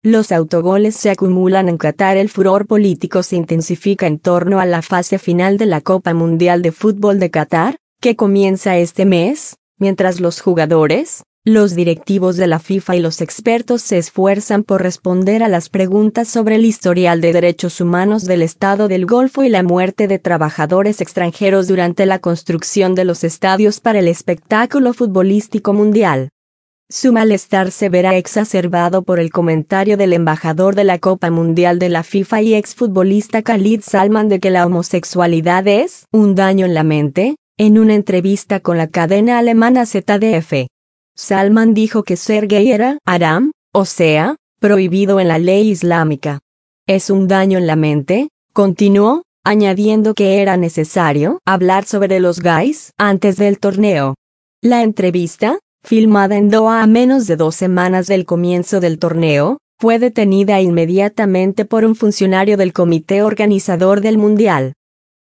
Los autogoles se acumulan en Qatar. El furor político se intensifica en torno a la fase final de la Copa Mundial de Fútbol de Qatar, que comienza este mes, mientras los jugadores, los directivos de la FIFA y los expertos se esfuerzan por responder a las preguntas sobre el historial de derechos humanos del Estado del Golfo y la muerte de trabajadores extranjeros durante la construcción de los estadios para el espectáculo futbolístico mundial. Su malestar se verá exacerbado por el comentario del embajador de la Copa Mundial de la FIFA y exfutbolista Khalid Salman de que la homosexualidad es un daño en la mente, en una entrevista con la cadena alemana ZDF. Salman dijo que ser gay era haram, o sea, prohibido en la ley islámica. Es un daño en la mente, continuó, añadiendo que era necesario hablar sobre los gays antes del torneo. La entrevista, filmada en Doha a menos de 2 semanas del comienzo del torneo, fue detenida inmediatamente por un funcionario del comité organizador del Mundial.